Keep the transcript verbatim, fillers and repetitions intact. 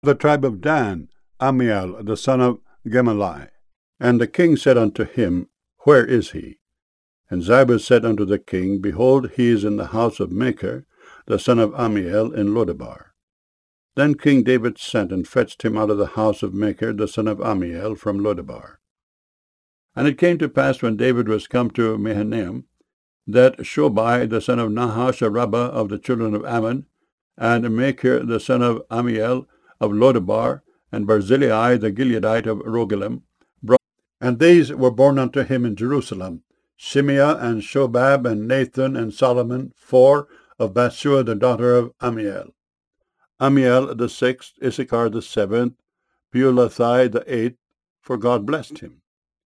the tribe of Dan, Ammiel the son of Gemalli. And the king said unto him, Where is he? And Ziba said unto the king, Behold, he is in the house of Machir, the son of Ammiel, in Lodebar. Then King David sent and fetched him out of the house of Machir, the son of Ammiel, from Lodebar. And it came to pass, when David was come to Mahanaim, that Shobai, the son of Nahash, a rabbah of the children of Ammon, and Machir, the son of Ammiel, of Lodebar, and Barzillai, the Gileadite of Rogelim, brought, and these were born unto him in Jerusalem, Shimeah, and Shobab, and Nathan, and Solomon, four of Bathshua, the daughter of Ammiel. Ammiel the sixth, Issachar the seventh, Peulathai the eighth, for God blessed him.